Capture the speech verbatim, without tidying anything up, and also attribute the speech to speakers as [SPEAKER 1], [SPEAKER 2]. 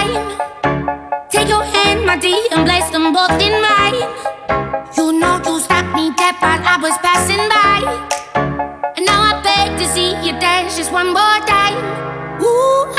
[SPEAKER 1] time. Take your hand, my dear, and place them both in mine. You know you stopped me dead while I was passing by. And now I beg to see you dance just one more time. Ooh,